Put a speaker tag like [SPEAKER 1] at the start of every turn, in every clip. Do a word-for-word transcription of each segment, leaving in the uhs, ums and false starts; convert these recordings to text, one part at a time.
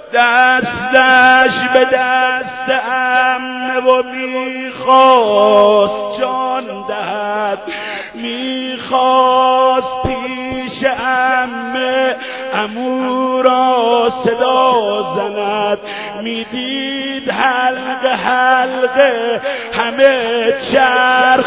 [SPEAKER 1] دستش به دست عمه و میخواست جان دهد، میخواست پیش عمه عمو را صدا زند، میدید حلقه حلقه همه چرخ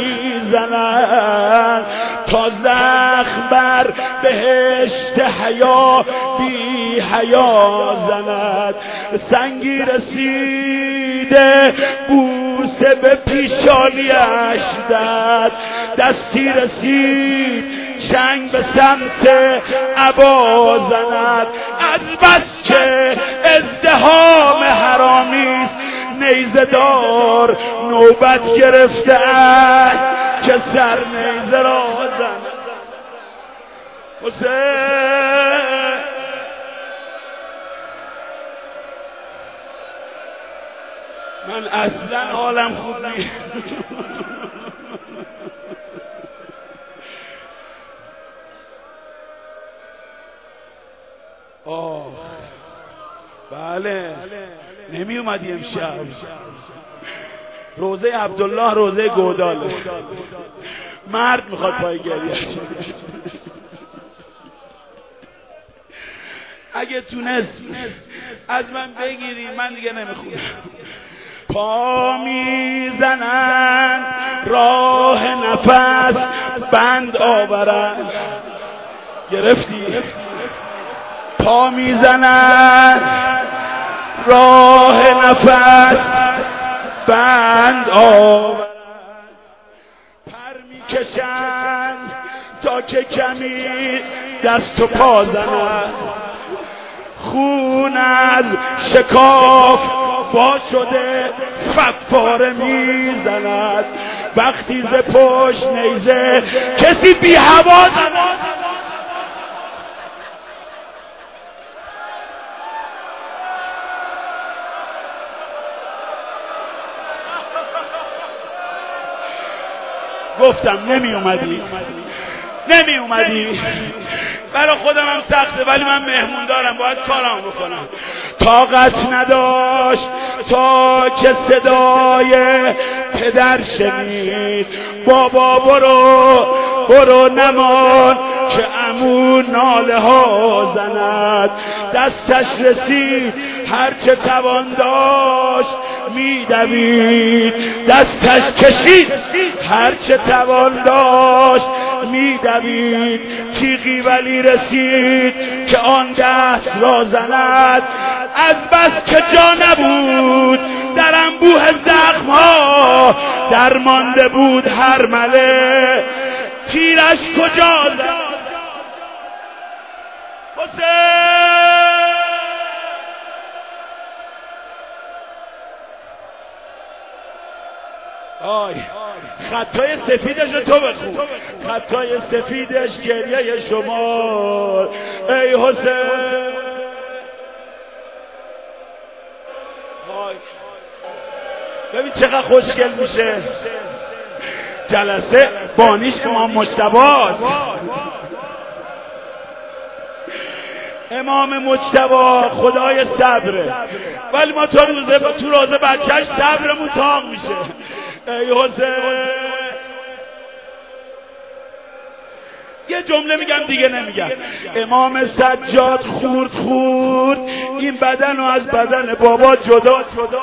[SPEAKER 1] میزند، تا زخم بر بهشت حیا بی حیا زند. سنگی رسیده بوسه به پیشانیش داد، دستی رسید چنگ به سمت عبا زند. از بس که ازدحام حرامیست نیزه دار نوبت گرفته است که سر نیزه را زند. حسین من اصلا حالم خوب نیست. آه بله نمی اومدی امشب. روزه عبدالله روزه گوداله، مرد میخواد پای گریه. اگه تونست از من بگیری من دیگه نمیخونم. پا میزنن راه نفس بند آورن، گرفتی؟ پا میزنن راه نفس بند آورن، پر میکشن تا که کمی دست و پا زنن، خون از شکاف با شده فواره میزند، وقتی ز پشت نیزه کسی بی هوا زند. گفتم نمی اومدی نمی اومدی برای خودم هم سخته ولی من مهمون دارم باید کارم بکنم. طاقت نداشت تا که صدای پدر شنید، بابا برو برو نمان که عمو ناله ها زند. دستش رسید هرچه توان داشت میدوید، دستش کشید هرچه توان داشت میدوید، تیغی ولی رسید که آن دست را زند. از بس که جا نبود در انبوه زخم ها، درمانده بود هر مله تیرش کجا زد. حسین آی خطای سفیدش رو تو بخون، خطای سفیدش گریه شما ای حسین. آی ببین چقدر خوشگل میشه جلسه، بانیش امام مجتبی است. امام مجتبی خدای صبره، ولی ما تو روزه تو روزه بچهش صبرمون تام میشه. ای حسین یه جمله میگم دیگه نمیگم. امام سجاد خورد خورد این بدن رو از بدن بابا جدا جدا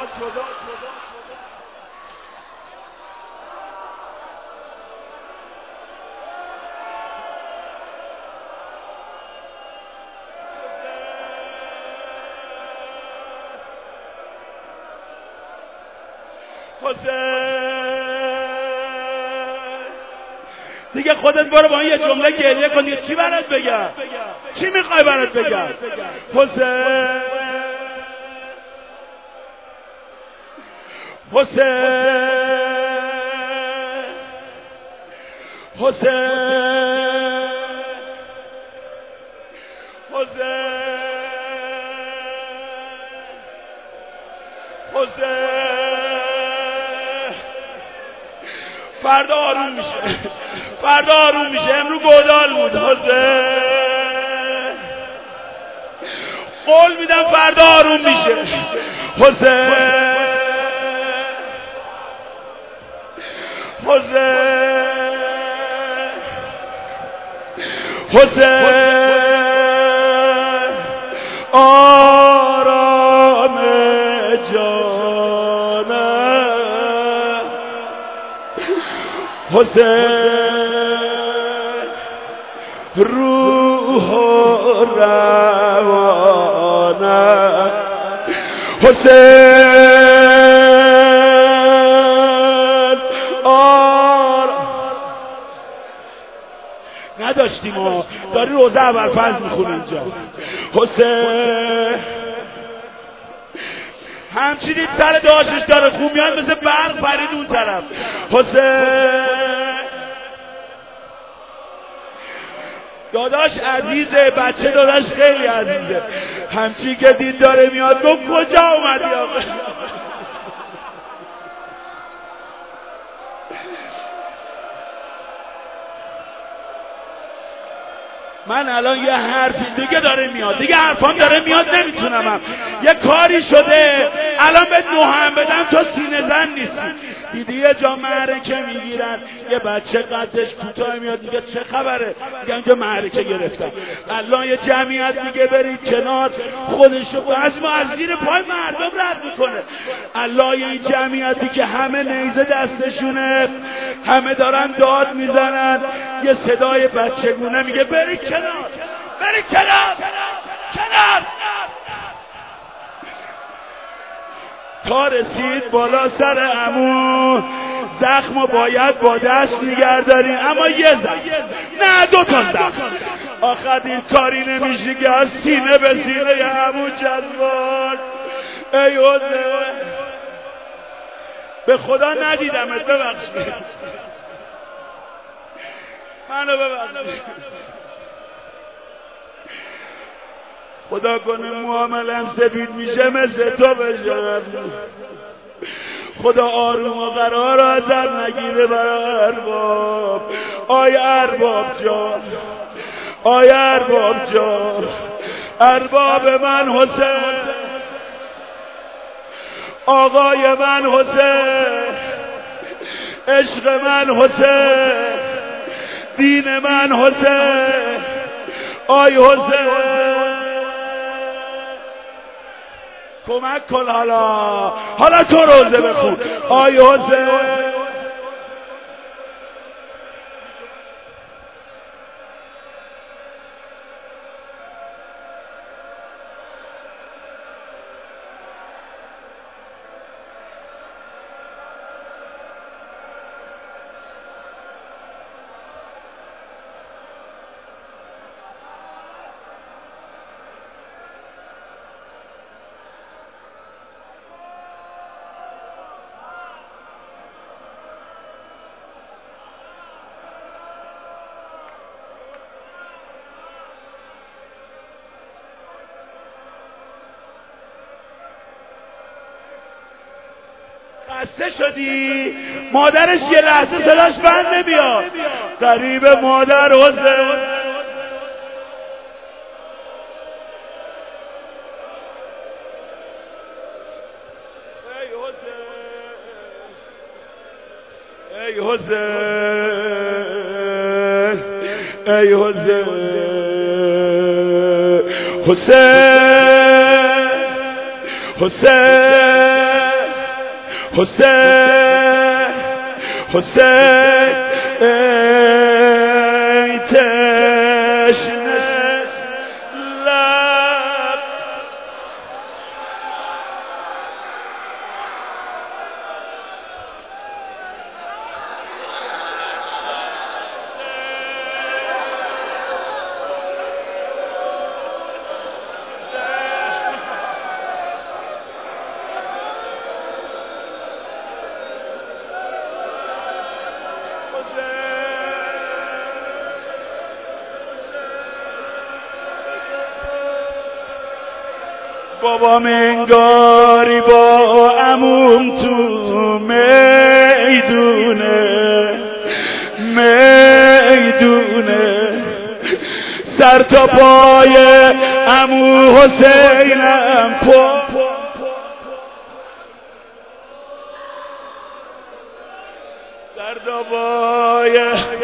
[SPEAKER 1] دیگه خودت برو با این یه جمله گریه کن دیگه. چی برات بگم؟ چی میخوای برات بگم؟ حسین حسین حسین حسین حسین فردا آروم میشه، فردا آروم میشه. امروز گودال بود. حسین قول میدم فردا آروم میشه. حسین حسین حسین آرام جانم، حسین روح و روانم، حسین آرام. نداشتیم ها، داری روزه ابوالفضل میخونه اینجا. حسین همچنین سر داشتش داره خوب میاد مثل برق پرید اون طرف. حسین داداش عزیزه، بچه داداش خیلی عزیزه، همچین که دید داره میاد گفت کجا اومدی آقا؟ من الان یه حرفی دیگه داره میاد، دیگه حرفام داره میاد نمیتونم هم. یه کاری شده الان به نوهم بدم تو سینه زن نیستی. دیدی یه جا معرکه میگیرن یه بچه قدش کوتاه میاد میگه چه خبره، میگه اینجا معرکه گرفتن. الان یه جمعیت میگه برید کنار، خودشو از ما از زیر پای مردم رد میکنه. الان این جمعیتی که همه نیزه دستشونه، همه دارن داد میزنن، یه صدای بچگونه میگه برید کنار، برید کنار، کنار. تا رسید بالا سر عمو، زخمو باید با دست نگهداریم، اما یه زخم نه دو تا زخم. آخر این کاری نمیشه که از سینه به سینه عمو جذبان. ای حسین به خدا ندیدمت، ببخشید منو ببخشید. خدا کنه معاملم سفید میشه مثل تو بشه. خدا آروم و قرار ازت نگیره برای ارباب. آی ارباب جان، آی ارباب جان، ارباب من حسین، آقای من حسین، عشق من حسین، دین من حسین. آی حسین کمک کن، حالا حالا تو روزه بخون. آی حسین خسته شدی؟ مادرش یه لحظه صداش بند نمیاد. قریب مادر حسین ای حسین، ای حسین، حسین، حسین، حسین، حسین، ای تشنه لب. بابا منگاری با عموم تو میدونه، میدونه سر تا پای عمو حسینم پا در دبای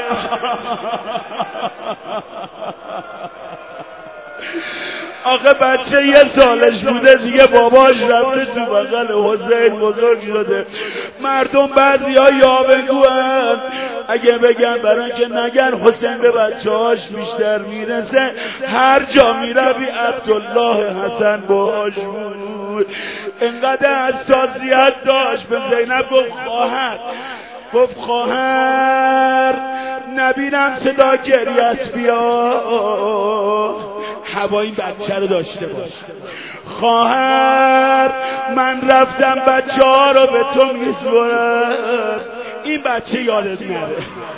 [SPEAKER 1] آخه بچه یه سالش بوده دیگه باباش رفته تو بغل حسین بزرگ شده. مردم بعضی ها یاوه‌گوان اگه بگن برای که نگن حسین به بچه هاش بیشتر میرسه، هر جا میروی عبدالله حسن باش بود. انقدر حساسیت داشت به زینب گفت خواهر گفت خواهر نبینم صدا گریت بیا، هوا این بچه رو داشته باش. خواهر من رفتم بچه ها رو به تو میسپرم، این بچه یادت نره.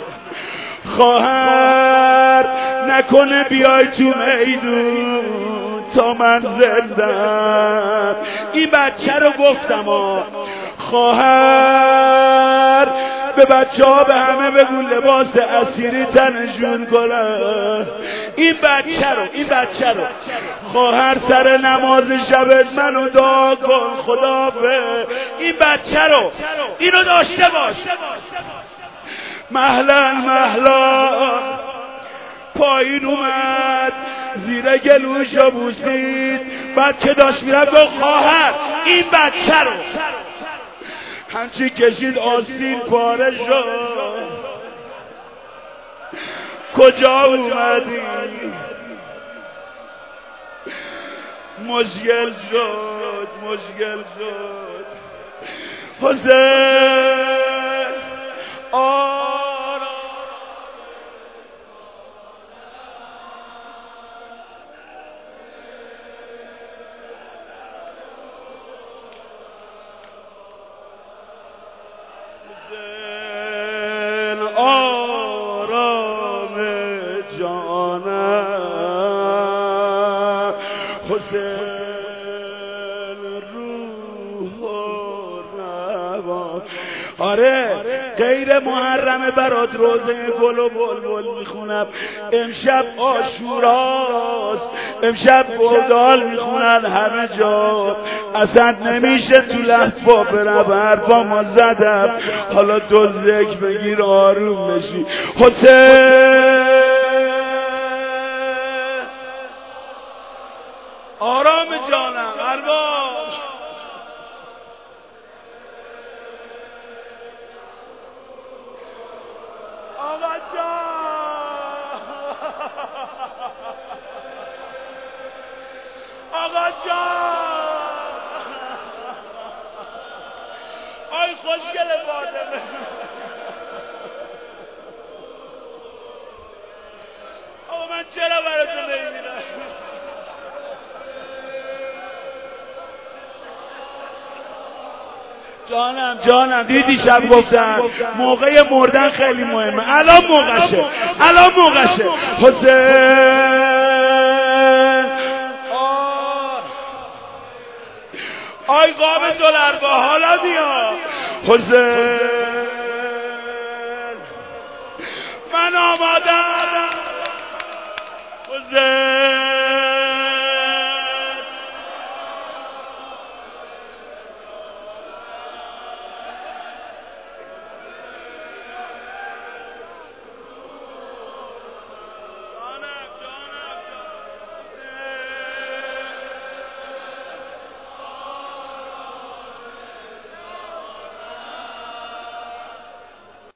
[SPEAKER 1] خواهر نکنه بیای تو میدون تا من زندم، این بچه رو گفتم ها. خواهر به بچه ها به همه بگو لباس اسیری تنشون کنن، این بچه رو این بچه رو خواهر سر نماز شبت منو دعا کن خدا به این بچه رو اینو داشته باش. مهلا مهلا پایین اومد زیر گلوشو بوسید، بچه داشت میرم گفت خواهر این بچه رو همچی کشید آستین پاره شد. کجا اومدی؟ مشکل شد مشکل شد حسین آرام حسین آرام جانم، حسین روح و روان. آره غیر محرمه برات روزه گل و بلبل میخونم، امشب عاشوراست، امشب بردال میخونن همه جا، اصلا نمیشه تو لحظه برم حرفا ما زدم، حالا تو ذکر بگیر آروم بشی. حسین آرام جانم ارباب. آقا جان آقا جان آی خوشگل فاطمه، آقا من چرا براتون نمیبینم؟ جانم جانم دیدی شب گفتن موقع مردن خیلی مهمه، الان موقعشه الان موقعشه. حسین آی قاب دلربا حالا بیا. حسین من آمادم